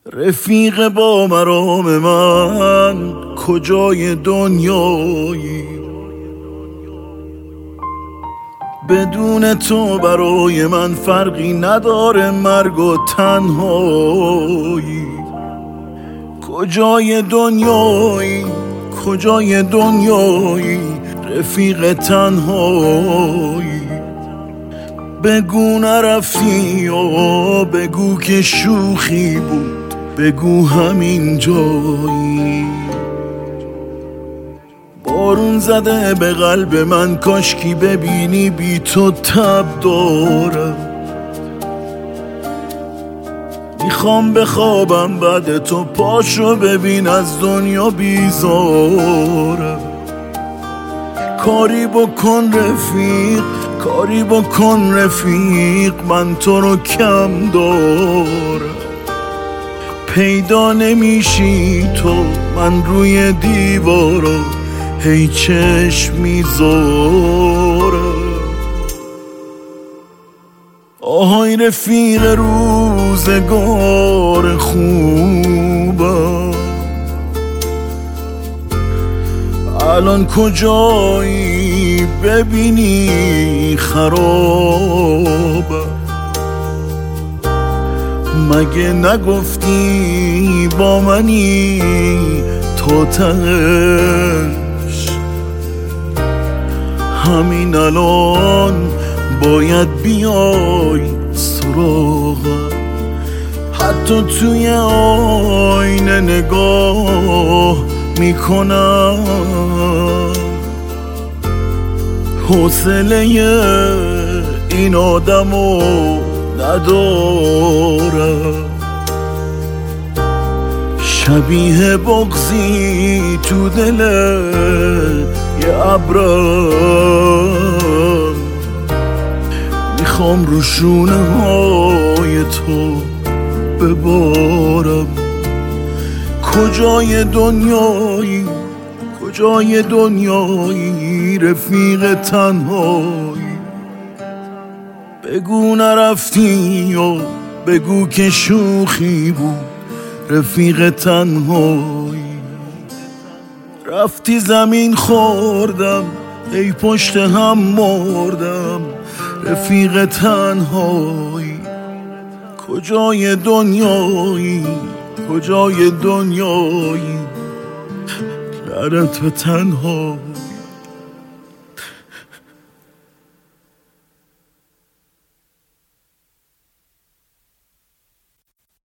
رفیق با مرام من کجای دنیایی؟ بدون تو برای من فرقی نداره مرگ و تنهایی. کجای دنیایی؟ کجای دنیایی؟ رفیق تنهایی. بگو نرفتی و بگو که شوخی بود، بگو همین جایی. بارون زده به قلب من، کاشکی ببینی بی تو تب دارم. میخوام بخوابم بعد تو، پاشو ببین از دنیا بیزارم. کاری بکن رفیق، کاری بکن رفیق، من تو رو کم دارم. پیدا نمیشی تو، من روی دیوارا هی چشم میذارم. آهای رفیق روزگار خوبم، الان کجایی؟ ببینی خرابم. مگه نگفتی با منی تو تهش؟ همین الان باید بیای سراغم. حتی توی آینه نگاه میکنم، حوصله این آدمو ندارم. شبیه بغضی تو دل یه ابرم، میخوام رو شونه های تو ببارم. کجای دنیایی؟ کجای دنیایی؟ رفیق تنهایی. بگو نرفتی و بگو که شوخی بود، رفیق تنهایی. رفتی زمین خوردم، ای پشت هم مردم، رفیق تنهایی. کجای دنیایی؟ کجای دنیایی؟ لعنت به تنهایی.